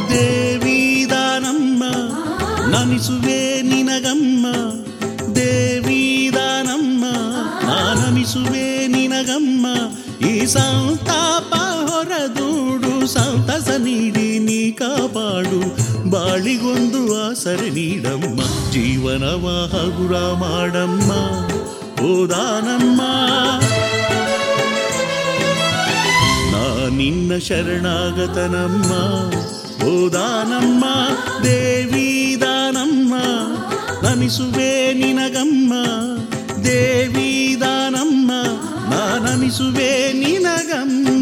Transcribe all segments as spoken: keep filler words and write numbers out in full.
ದೇವಿ ದಾನಮ್ಮ ನಮಿಸುವೆ ನಿನಗಮ್ಮ, ದೇವಿ ದಾನಮ್ಮ ನಾನಮಿಸುವೆ ನಿನಗಮ್ಮ. ಈ ಸಂತಾಪ ಹೊರದೂಡು, ಸಂತಸ ನೀಡಿ ನೀ ಕಾಪಾಡು, ಬಾಳಿಗೊಂದು ಆಸರೆ ನೀಡಮ್ಮ, ಜೀವನವ ಹಗುರ ಮಾಡಮ್ಮ ಓ ದಾನಮ್ಮ. ನಾ ನಿನ್ನ ಶರಣಾಗತನಮ್ಮ ಓ ದಾನಮ್ಮ, ದೇವಿ ದಾನಮ್ಮ ನಮಿಸುವೆ ನಿನಗಮ್ಮ, ದೇವಿ ದಾನಮ್ಮ ನಾನಮಿಸುವೆ ನಿನಗಮ್ಮ.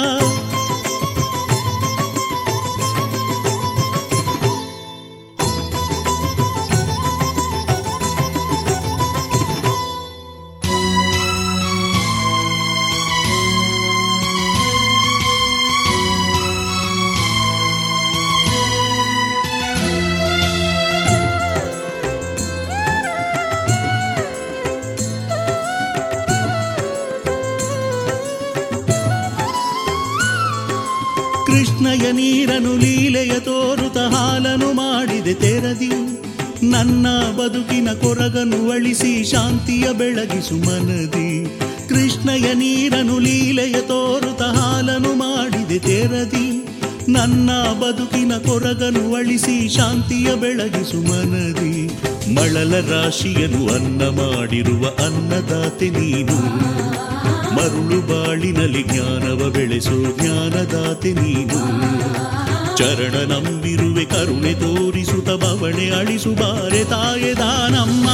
ಕೃಷ್ಣಯ ನೀರನು ಲೀಲೆಯ ತೋರುತ ಹಾಲನು ಮಾಡಿದೆ ತೆರದಿ, ನನ್ನ ಬದುಕಿನ ಕೊರಗನು ಅಳಿಸಿ ಶಾಂತಿಯ ಬೆಳಗಿಸು ಮನದಿ. ಕೃಷ್ಣಯ ನೀರನು ಲೀಲೆಯ ತೋರುತ ಹಾಲನು ಮಾಡಿದೆ ತೆರದಿ, ನನ್ನ ಬದುಕಿನ ಕೊರಗನು ಅಳಿಸಿ ಶಾಂತಿಯ ಬೆಳಗಿಸು ಮನದಿ. ಮಳಲ ರಾಶಿಯನು ಅನ್ನ ಮಾಡಿರುವ ಅನ್ನದಾತೆ ನೀನು, ಮರುಳು ಬಾಳಿನಲ್ಲಿ ಜ್ಞಾನವ ಬೆಳೆಸೋ ಜ್ಞಾನದಾತೆ ನೀನು. ಚರಣ ನಂಬಿರುವೆ ಕರುಣೆ ತೋರಿಸುತ್ತ ಬವಣೆ ಅಳಿಸು ಬಾರೆ ತಾಯೆ ದಾನಮ್ಮ.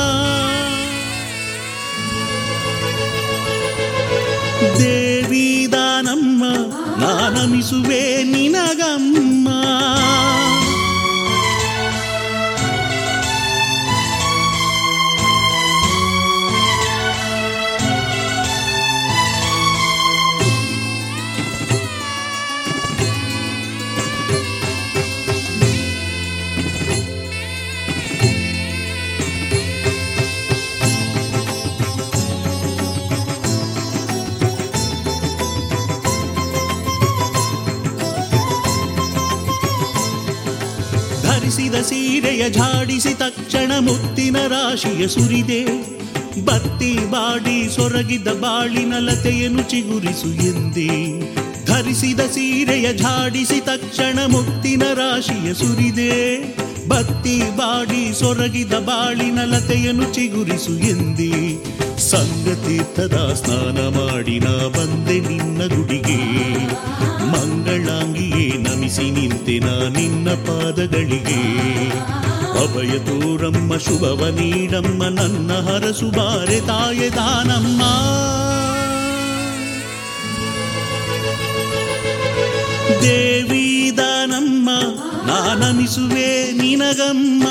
ದೇವಿ ದಾನಮ್ಮ ನಾನಮಿಸುವೆ ನಿನಗಮ್ಮ. ಧರಿಸಿದ ಸೀರೆಯ ಝಾಡಿಸಿ ತಕ್ಷಣ ಮುತ್ತಿನ ರಾಶಿಯ ಸುರಿದೆ, ಬತ್ತಿ ಬಾಡಿ ಸೊರಗಿದ್ದ ಬಾಳಿನ ಲತೆಯನ್ನು ಚಿಗುರಿಸು ಎಂದೇ. ಧರಿಸಿದ ಸೀರೆಯ ಝಾಡಿಸಿ ತಕ್ಷಣ ಮುತ್ತಿನ ರಾಶಿಯ ಸುರಿದೆ, ಬತ್ತಿ ಬಾಡಿ ಸೊರಗಿದ ಬಾಳಿನ ಲತೆಯನ್ನು ಚಿಗುರಿಸು ಎಂದೇ. ಸಂಗತೀರ್ಥದ ಸ್ನಾನ ಮಾಡಿ ನಾ ಬಂದೆ ನಿನ್ನ ಗುಡಿಗೆ, ಮಂಗಳಾಂಗಿಯೇ ನಮಿಸಿ ನಿಂತೆ ನಾ ನಿನ್ನ ಪಾದಗಳಿಗೆ. ಅಭಯ ತೋರಮ್ಮ ಶುಭವ ನೀಡಮ್ಮ, ನನ್ನ ಹರಸು ಬಾರೆ ತಾಯೆ ದಾನಮ್ಮ. ದೇವಿ ದಾನಮ್ಮ ನಾನಮಿಸುವೆ ನಿನಗಮ್ಮ.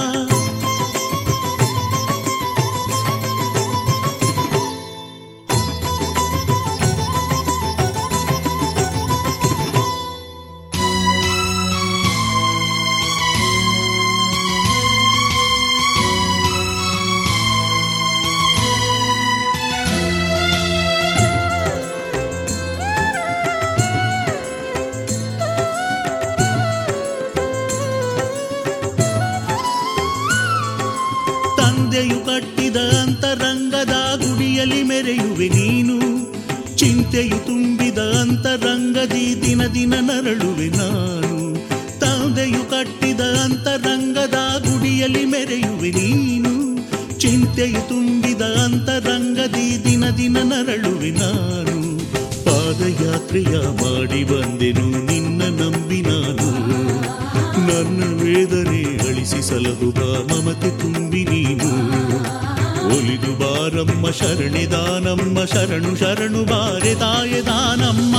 ತಂದೆಯು ಕಟ್ಟಿದ ಅಂತರಂಗದ ಗುಡಿಯಲ್ಲಿ ಮೆರೆಯುವೆ ನೀನು, ಚಿಂತೆಯು ತುಂಬಿದ ಅಂತರಂಗದಿ ದಿನ ದಿನ ನರಳುವೆ ನಾನು. ತಂದೆಯು ಕಟ್ಟಿದ ಅಂತರಂಗದ ಗುಡಿಯಲ್ಲಿ ಮೆರೆಯುವೆ ನೀನು, ಚಿಂತೆಯು ತುಂಬಿದ ಅಂತರಂಗದಿ ದಿನ ದಿನ ನರಳುವೆ ನಾನು. ಪಾದಯಾತ್ರೆಯ ಮಾಡಿ ಬಂದೆನು ನಿನ್ನ ನಂಬಿ ನಾನು, ನನ್ನ ವೇದನೆ ಅಳಿಸಿ ಸಲಹುವ ಮಮತೆ ತುಂಬಿ ನೀನು. ಒಲಿದು ಬಾರಮ್ಮ ಶರಣೆ ದಾನಮ್ಮ, ಶರಣು ಶರಣು ಬಾರೆ ತಾಯೆ ದಾನಮ್ಮ.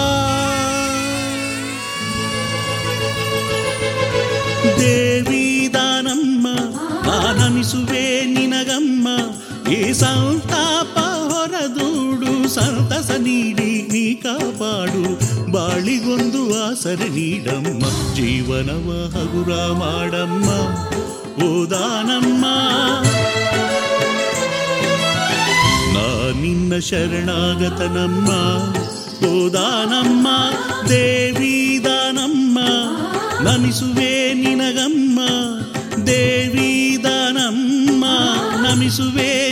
ದೇವಿ ದಾನಮ್ಮ ನಾನಮಿಸುವೆ ನಿನಗಮ್ಮ, ಈ ಸಂತಾಪ ಹೊರದೂಡು, ಸಂತಸ ನೀಡಿ ನೀ ಕಾಪಾಡು, ಬಾಳಿಗೊಂದು ಆಸರೆ ನೀಡಮ್ಮ, ಜೀವನವ ಹಗುರ ಮಾಡಮ್ಮ ಓ ದಾನಮ್ಮ. ನಾ ನಿನ್ನ ಶರಣಾಗತನಮ್ಮ ಓ ದಾನಮ್ಮ, ದೇವಿ ದಾನಮ್ಮ ನಮಿಸುವೆ ನಿನಗಮ್ಮ ದೇವಿ ದಾನಮ್ಮ ನಮಿಸುವೆ